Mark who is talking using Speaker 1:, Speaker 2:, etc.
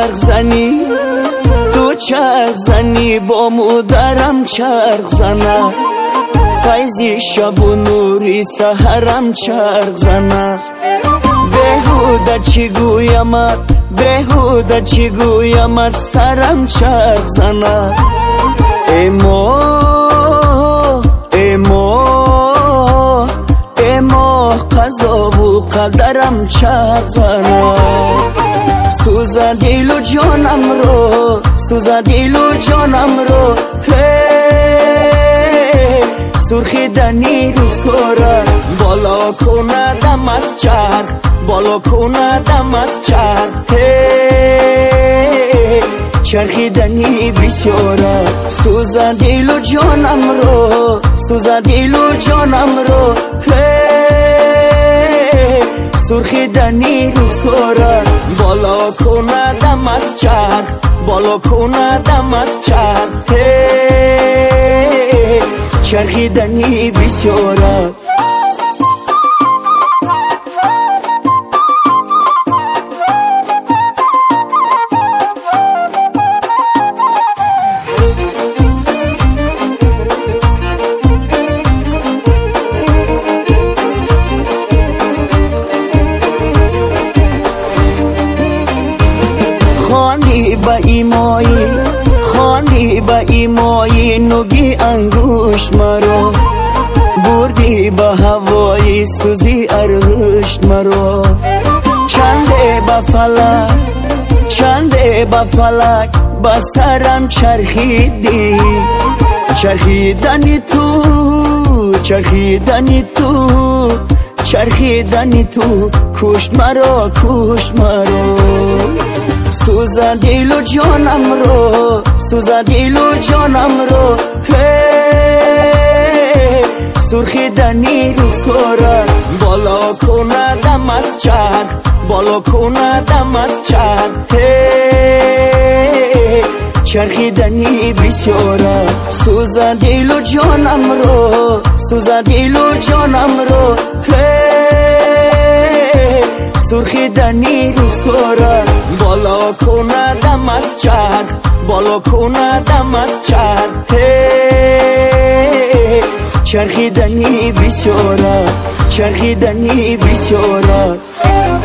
Speaker 1: چرخ زنی، تو چرخ زنی با مادرم چرخ زنه، فیضی شب و نوری سحرم چرخ زنه. بهوده چی گویمت، بهوده چی گویمت، سرم چرخ زنه. ای ماه، ای ماه، ای ماه، قضا و قدرم چرخ زنه. سوزه دل و جانم رو، سوزه دل و جانم رو، سرخی دنی رخساره، بالا کندم از چرخ، بالا کندم از چرخ. چرخیدنی بسیاره، سوزه دل و جانم رو، سوزه دل و جانم رو، سرخیدنی رخساره، بالا کندم از چرخ، بالا کندم از چرخ. چرخیدنی بسیاره. خواندی با ایمایی، خواندی با ایمایی، نگی انگوش مرا، بردی با هوایی سوزی ارغشت مرا. چنده با فلک، چنده با فلک، با سرم چرخیدی، چرخیدنی تو، چرخیدنی تو، چرخیدنی تو، کشت مرا، کشت مرا. سوزه دل و جانم رو، سوزه دل و جانم رو، سرخیدنی رخساره، بالا کندم از چرخ، بالا کندم از چرخ. چرخیدنی بسیاره، سوزه دل و جانم رو، سوزه دل و جانم رو، سرخیدنی رخساره، بالا کندم از چرخ، بالا کندم از چرخ. چرخیدنی بسیاره، چرخیدنی بسیاره.